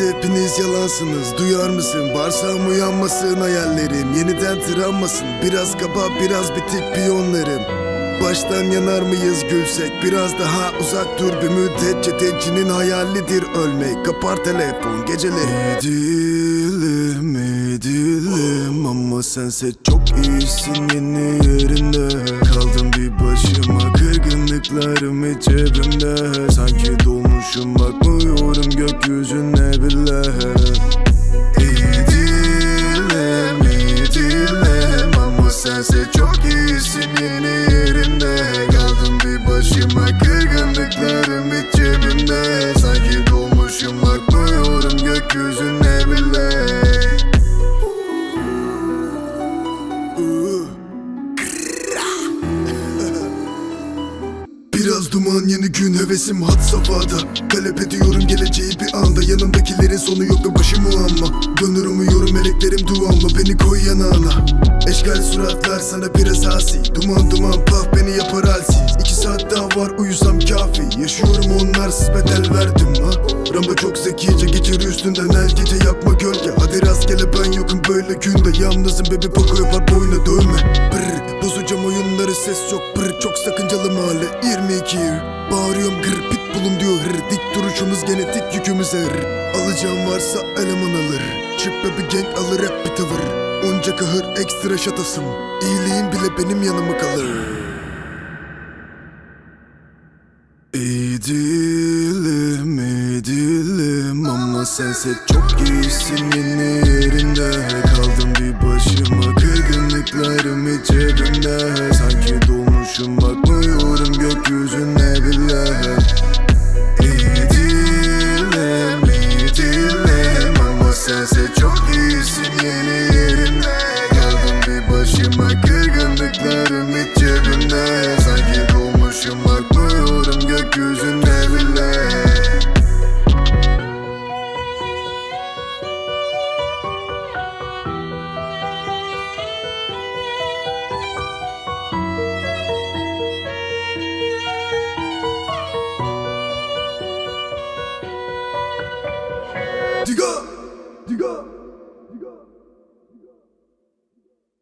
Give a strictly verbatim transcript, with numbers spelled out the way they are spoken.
hepiniz yalansınız. Duyar mısın? Bağırsağım uyanmasın hayallerim. Yeniden tıranmasın. Biraz kaba biraz bitik piyonlarım. Baştan yanar mıyız gülsek? Biraz daha uzak dur bir müddet. Cedetçinin hayalidir ölmek. Kapar telefon geceleri. İdilim idilim ama sense çok iyisin yeni yerinde. Kaldım bir başıma, kırgınlıklarım hiç cebimde. Sanki dolmuşum, bakmıyorum gökyüzüne bile. İdilim idilim ama sense çok iyisin yeni yerinde. Kaldım bir başıma, kırgınlıklarım hiç cebimde. Sanki dolmuşum, bakmıyorum gökyüzüne bile. Biraz duman yeni gün hevesim had safhada. Talep ediyorum geleceği bir anda. Yanımdakilerin sonu yok ve başı muamma. Dönür umuyorum meleklerim duamla. Beni koy yanağına. Eşgal suratlar sana biraz asi. Duman duman paf beni yapar halsiz. İki saat daha var uyusam kafi. Yaşıyorum onlarsız bedel verdim ha. Ramba çok zekice geçer üstünden her gece yapma gölge. Hadi rastgele ben yokum böyle günde. Yalnızım bebe pako yapar boyuna dövme. Brr, bozacağım oyunları ses yok brr. Çok sakıncalı mahalle yirmi iki bağırıyorum gır pitbullum diyor hır. Dik duruşumuz genetik yükümüze hır. Alacağım varsa eleman alır. Çippe bir gang alır hep bir tavır. Onca kahır ekstra şatasım. İyiliğin bile benim yanıma kalır. İdilim idilim ama sense çok iyisin yeni yerinde. Kaldım bir başıma, kırgınlıklarım hiç cebimde. Sanki dolmuşum, bakmıyorum gökyüzüne bile.